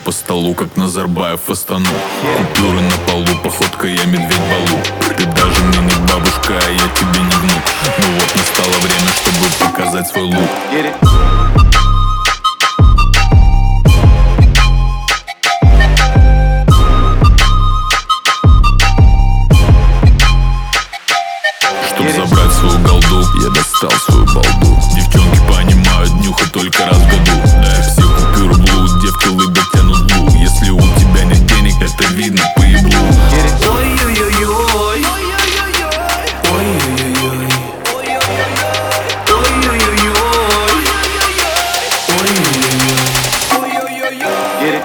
по столу, как Назарбаев в Астану. Купюры на полу, походка я медведь Балу. Ты даже мне не бабушка, а я тебе не внук. Ну вот настало время, чтобы показать свой лук. Чтоб забрать свою голду, я достал свою балду. Девчонки понимают, нюхать только раз в году. Да, я все купюры блуд, девки лыбят, тянут блу. Если у тебя нет денег, это видно по еблу. Ой-ой-ой-ой, ой-ой-ой-ой, ой-ой-ой-ой.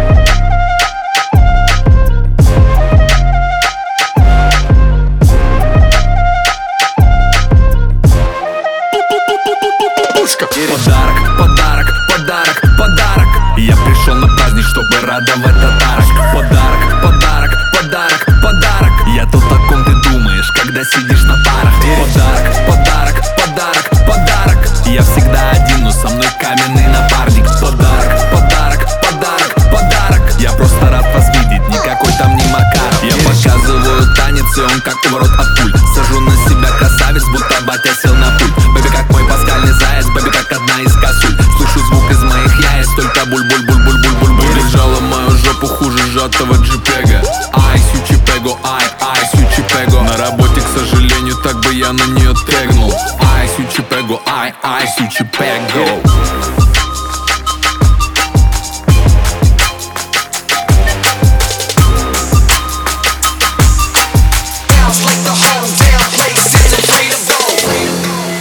Подарок, подарок, подарок, подарок. Я пришел на праздник, чтобы радовать татарок. Подарок, подарок, подарок, подарок. Я тут о ком ты думаешь, когда сидишь на парах. Подарок, подарок, подарок, подарок. Я всегда один, но со мной каменный напарник. Подарок, подарок, подарок, подарок. Я просто рад вас видеть, никакой там не Макаров. Я показываю танец, и он как ворот от пуль. Сажу на себя красавец, будто батя сел на пульт. Бэби как мой пасхальный заяц, бэби как одна из косуль. Слышу звук из моих яиц, только буль-буль-буль-буль-буль-буль-буль. Лежала мою жопу хуже сжатого джипега. Ай, сючипего, ай, сючипего. На работе, к сожалению, так бы я на нее тегнул. Ай, сючипего, ай, сючипего.